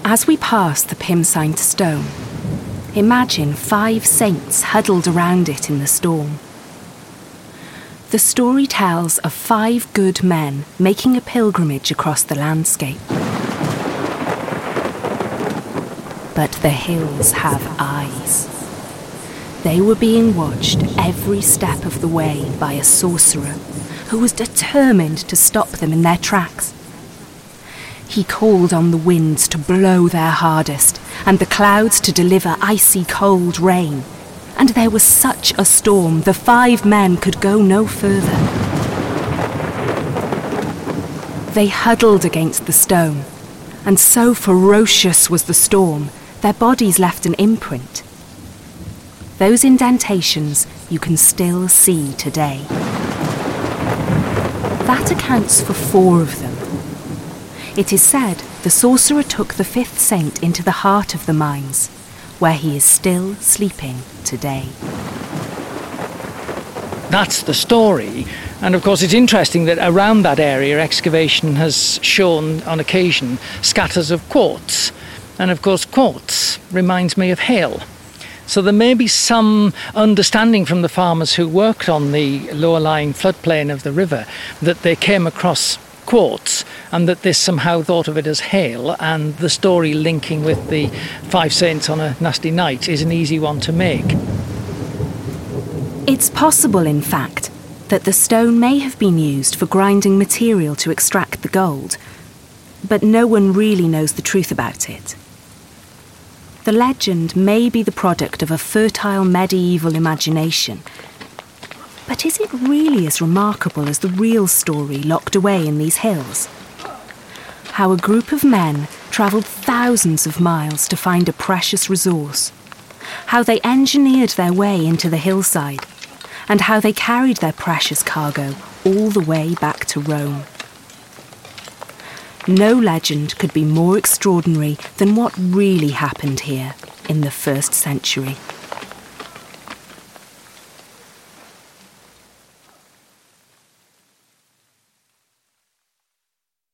As we pass the Pimsaint stone, imagine 5 saints huddled around it in the storm. The story tells of 5 good men making a pilgrimage across the landscape. But the hills have eyes. They were being watched every step of the way by a sorcerer who was determined to stop them in their tracks. He called on the winds to blow their hardest and the clouds to deliver icy cold rain. And there was such a storm, the 5 men could go no further. They huddled against the stone, and so ferocious was the storm, their bodies left an imprint. Those indentations you can still see today. That accounts for 4 of them. It is said the sorcerer took the 5th saint into the heart of the mines, where he is still sleeping today. That's the story. And of course it's interesting that around that area excavation has shown on occasion scatters of quartz. And of course quartz reminds me of hail. So there may be some understanding from the farmers who worked on the lower-lying floodplain of the river that they came across quartz and that they somehow thought of it as hail, and the story linking with the 5 saints on a nasty night is an easy one to make. It's possible, in fact, that the stone may have been used for grinding material to extract the gold, but no one really knows the truth about it. The legend may be the product of a fertile medieval imagination, but is it really as remarkable as the real story locked away in these hills? How a group of men travelled thousands of miles to find a precious resource, how they engineered their way into the hillside, and how they carried their precious cargo all the way back to Rome. No legend could be more extraordinary than what really happened here in the 1st century.